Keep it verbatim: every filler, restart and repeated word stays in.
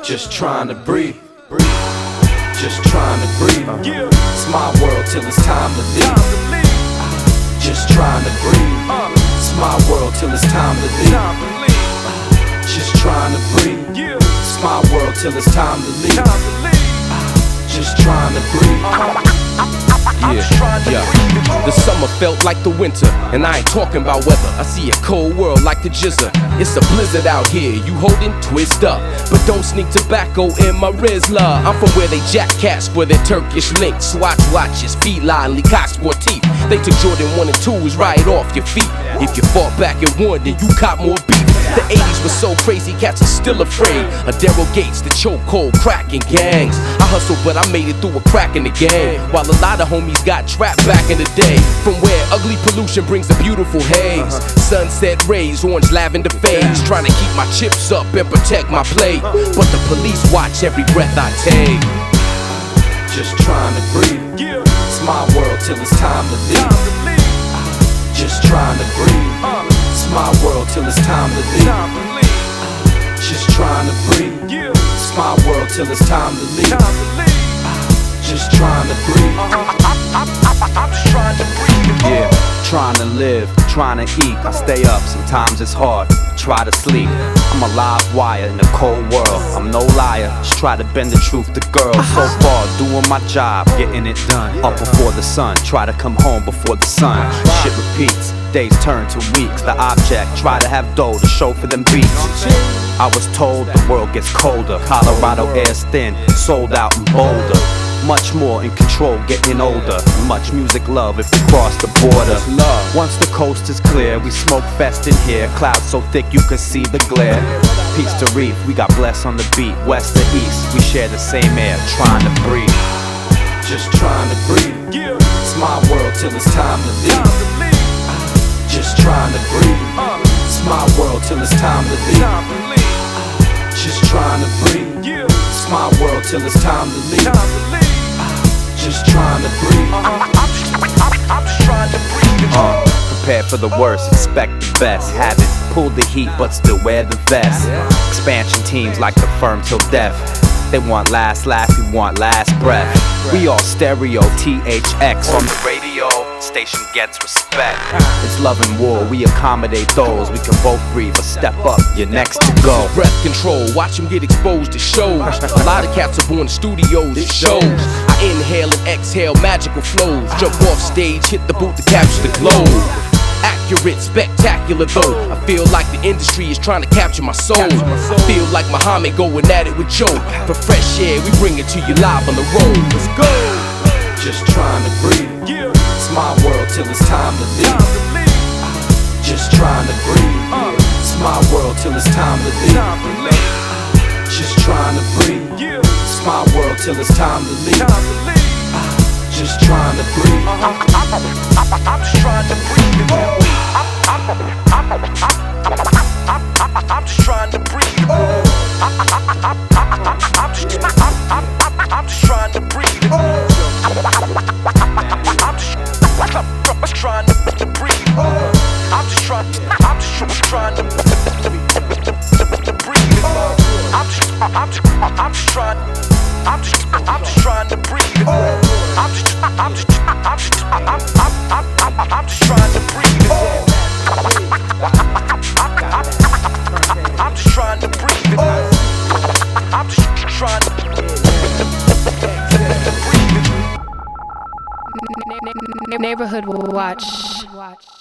Just trying to breathe. Just trying to breathe. It's my world till it's time to leave. Just trying to breathe. It's my world till it's time to leave. Just trying to breathe. It's my world till it's time to leave. Just trying to breathe. Yeah, yeah. The summer felt like the winter, and I ain't talking about weather. I see a cold world like the jizzer. It's a blizzard out here, you holding, twist up. But don't sneak tobacco in my Rizla. I'm from where they jack cats for their Turkish links. Swatch watches, feline, cock sport teeth. They took Jordan one and twos right off your feet. If you fought back and won, then you caught more beef. The eighties was so crazy, cats are still afraid of Daryl Gates, the chokehold, cracking gangs. I hustled, but I made it through a crack in the game, while a lot of homies got trapped back in the day. From where ugly pollution brings a beautiful haze. Sunset rays, orange lavender phase. Trying to keep my chips up and protect my plate, but the police watch every breath I take. Just trying to breathe. It's my world till it's time to leave. Just trying to breathe. It's my world till it's time to leave. Just trying to breathe. It's my world till it's time to leave. Just trying to breathe. I'm just trying to breathe. Yeah, trying to live, trying to eat. I stay up, sometimes it's hard, try to sleep. I'm a live wire in a cold world. I'm no liar, just try to bend the truth to girls. So far, doing my job, getting it done. Up before the sun, try to come home before the sun. Shit repeats, days turn to weeks. The object, try to have dough to show for them beats. I was told the world gets colder. Colorado air's thin, sold out in Boulder. Much more in control, getting older. Much music love if we cross the border. Once the coast is clear, we smoke fest in here. Clouds so thick you can see the glare. Peace to reef, we got blessed on the beat. West to east, we share the same air, trying to breathe. Just trying to breathe. It's my world till it's time to leave. Just trying to breathe. It's my world till it's time to leave. Just trying to breathe. It's my world till it's time to leave. Just trying to breathe. I'm just trying to breathe. Uh, prepare for the worst, expect the best. Haven't pulled the heat, but still wear the vest. Expansion teams like the firm till death. They want last laugh, we want last breath. We all stereo, T H X on the radio. Station gets respect. It's love and war, we accommodate those. We can both breathe, a step up, you're next to go. Breath control, watch them get exposed to shows. A lot of cats are born in studios, it shows. I inhale and exhale magical flows. Jump off stage, hit the booth to capture the glow. Accurate, spectacular though. I feel like the industry is trying to capture my soul. I feel like Muhammad going at it with Joe. For fresh air, we bring it to you live on the road. Let's go. Just trying to breathe. It's my world till it's time to leave. Just trying to breathe. It's my world till it's time to leave. Just trying to breathe. It's my world till it's time to leave. Just trying to breathe. I'm just trying to breathe. I'm just trying to breathe. I'm just trying to breathe. I'm just trying, I'm just trying to breathe. I'm just, I'm just, I'm just trying, I'm just, I'm just trying to breathe. I'm just, I'm just, I'm just, I'm, I'm, I'm, I'm just trying to breathe. I'm just trying to breathe. I'm just trying to breathe. Neighborhood Watch.